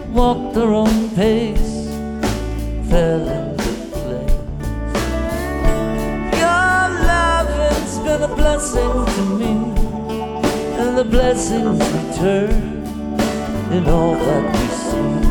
walked their own pace, fell into place. Your love has been a blessing to me, and the blessings return in all that we see.